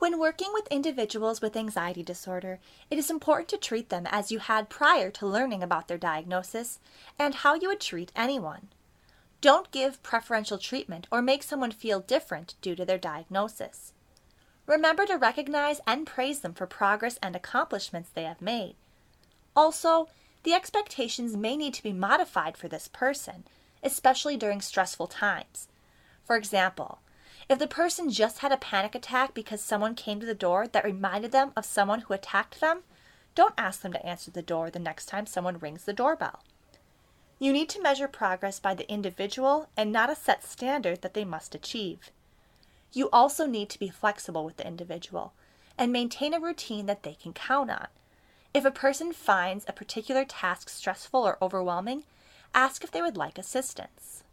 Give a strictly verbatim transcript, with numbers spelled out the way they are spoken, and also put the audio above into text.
When working with individuals with anxiety disorder, it is important to treat them as you had prior to learning about their diagnosis and how you would treat anyone. Don't give preferential treatment or make someone feel different due to their diagnosis. Remember to recognize and praise them for progress and accomplishments they have made. Also, the expectations may need to be modified for this person, especially during stressful times. For example, if the person just had a panic attack because someone came to the door that reminded them of someone who attacked them, don't ask them to answer the door the next time someone rings the doorbell. You need to measure progress by the individual and not a set standard that they must achieve. You also need to be flexible with the individual and maintain a routine that they can count on. If a person finds a particular task stressful or overwhelming, ask if they would like assistance.